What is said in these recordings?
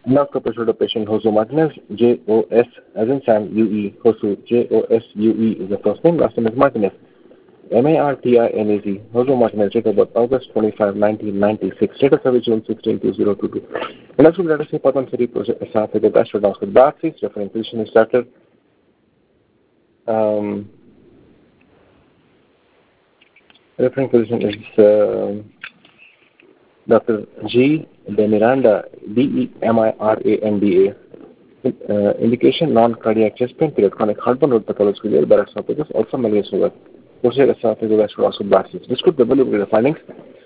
Knock Capriccio patient Josu Martinez, Jos as in Sam, UE, Josu, Josue is the first name, last name is Martinez. Martinez, Jose Martinez, date of birth August 25, 1996, date of service June 16, 2022. And also, let us say Patam City Project Asaf, the astronauts with Barclays, referring position is Dr. Referring position is Dr. G. De Miranda, Demiranda. Indication non-cardiac chest pain, period, chronic heartburn with pathological air, barracks esophagus, also malaria sugar. Posterior esophageal vascular Describe the volume findings.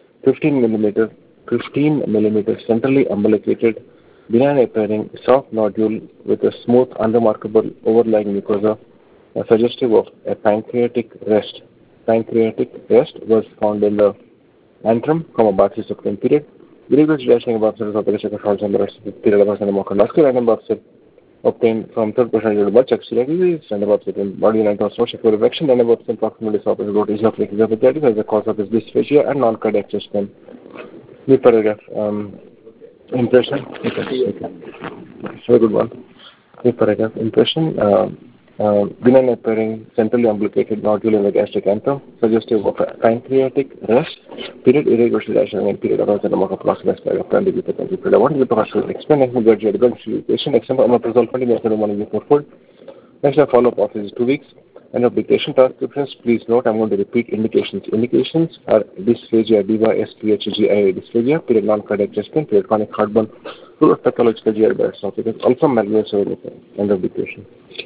15 millimeter centrally umbilicated, benign appearing, soft nodule with a smooth, unremarkable overlying mucosa, suggestive of a pancreatic rest. Pancreatic rest was found in the antrum, Barclays subsequent period. Irregular dashing above surface of the period of muscular and above obtained from third person due to blood checks, and above body line transformation for erection, and above proximal disorders, rotation of lepidopathy as the cause of his dysphagia and non-cardiac chest pain. New paragraph. Impression. Okay. Very good one. New paragraph. Impression. Benign appearing centrally umbilicated nodule in the gastric antrum, suggestive of a pancreatic rest, period irregular dilation and period of approximate of 20 to 20 period. I want to explain patient example omeprazole 20 minutes in the morning before food. Next, a follow-up office is 2 weeks. And application transcriptions, please note, I'm going to repeat indications. Indications are dysphagia, dysphagia, dysphagia, period non-cardiac chest pain, period chronic heartburn, full of pathological GI esophagus, also malarial cervical. End of the patient.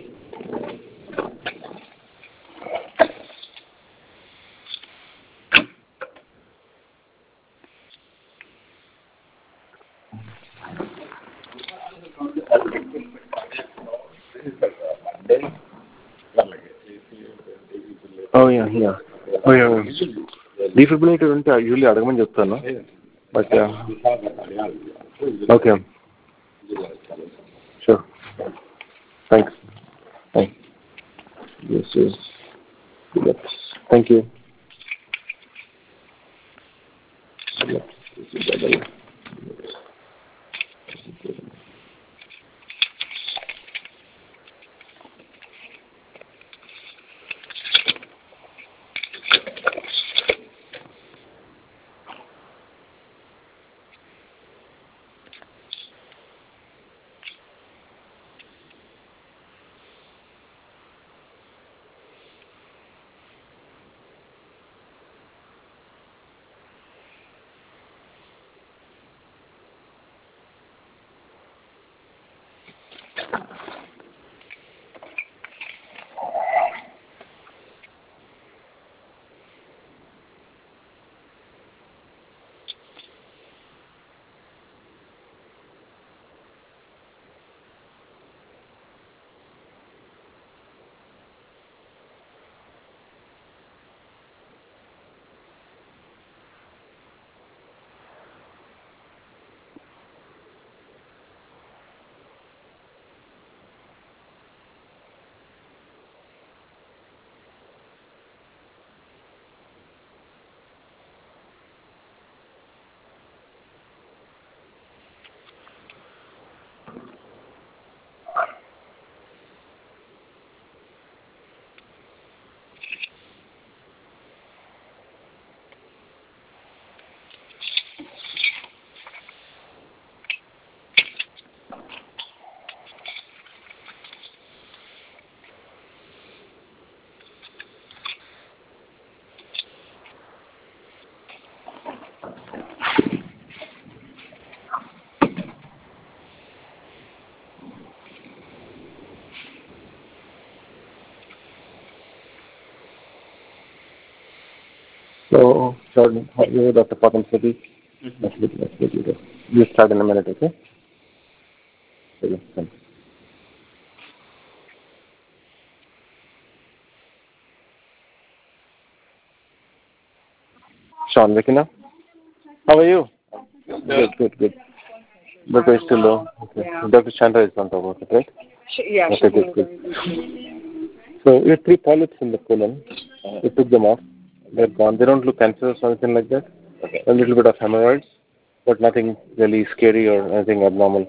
Oh yeah. Defibrillator unte usually అడగమని చెప్తాను, but okay, sure, thanks. This is thank you. So, Jordan, you Dr. Patam City. Let's get you there. You start in a minute, okay? Okay, thanks. Sean, waking up? How are you? Good. But we're still low. Okay. Dr. Chandra is on top of it, right? Yeah. Okay, good. So, you have 3 polyps in the colon. You took them off. They're gone. They don't look cancerous or anything like that. Okay. A little bit of hemorrhoids, but nothing really scary or anything abnormal.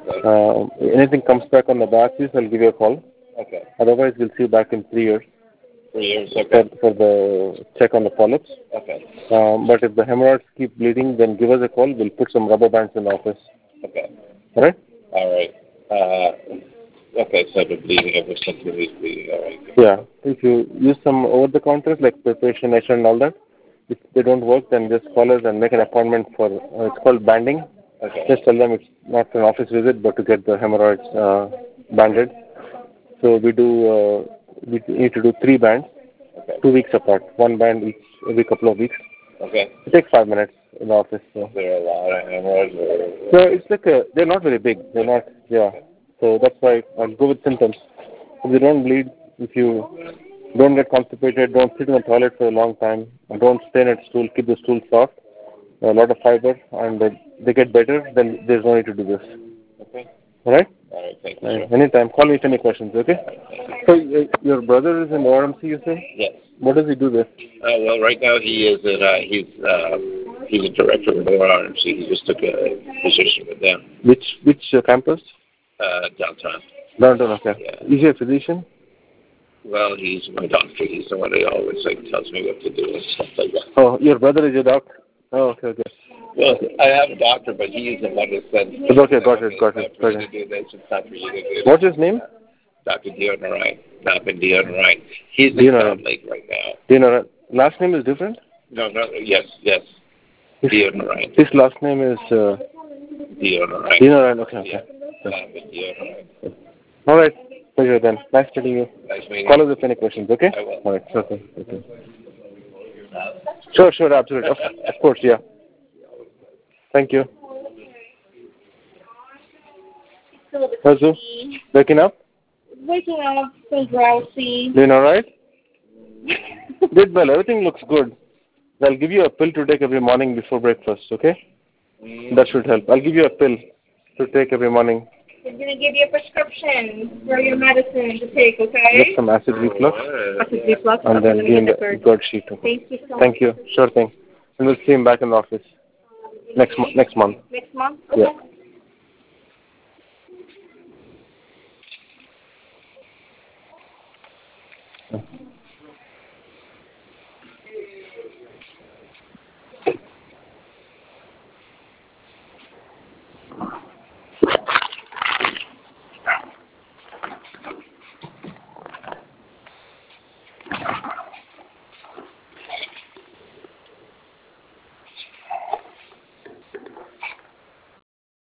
Anything comes back on the biopsies, I'll give you a call. Okay. Otherwise, we'll see you back in 3 years. 3 years. Okay. For the check on the polyps. Okay. But if the hemorrhoids keep bleeding, then give us a call. We'll put some rubber bands in the office. Okay. All right? All right. Okay, so the bleeding, ever since the bleeding, all right. Yeah. If you use some over-the-counters like preparation and all that, if they don't work, then just call us and make an appointment for, it's called banding. Okay. Just tell them it's not an office visit, but to get the hemorrhoids banded. So we need to do 3 bands, Okay. 2 weeks apart. 1 band each every couple of weeks. Okay. It takes 5 minutes in the office. So. There are a lot of hemorrhoids. So it's like they're not very big. They're not, yeah. So that's why I'll go with symptoms. If you don't bleed, if you don't get constipated, don't sit in the toilet for a long time, don't stain at stool, keep the stool soft, a lot of fiber, and they get better, then there's no need to do this. Okay. All right? All right, thank you. Anytime. Call me if any questions, okay? So your brother is in ORMC, you say? Yes. What does he do there? Well, right now he is he's a director of RMC. He just took a position with them. Which campus? Downtown. Downtown, okay. Yeah. Is he a physician? Well, he's my doctor. He's the one that always tells me what to do and stuff like that. Oh, your brother is your doctor? Oh, okay. Well, I have a doctor, but he's the one that says. Okay, got it. It's not for you to do this. It's not for you to do. What's his name? Dr. Dion Ryan. Dr. Dion Ryan. He's in Salt Lake right now. Dion. Last name is different? No. Yes. Dion Ryan. His last name is Dion Ryan. Dion Ryan. Okay. Yeah. Dr. Dion Ryan. All right. Pleasure then. Nice meeting you. Nice meeting you. Call us if any questions, okay? I will. All right. Okay. Sure. Absolutely. Of course. Yeah. Thank you. Hazu, waking up? Waking up, so drowsy. Doing all right? Did well. Everything looks good. I'll give you a pill to take every morning before breakfast, okay? That should help. I'll give you a pill to take every morning. I'm going to give you a prescription for your medicine to take, okay? Get some acid reflux. Acid reflux. And then give him the GERD sheet. Okay? Thank you so much. Thank you. Sure thing. And we'll see him back in the office next month. Next month? Yeah. Okay.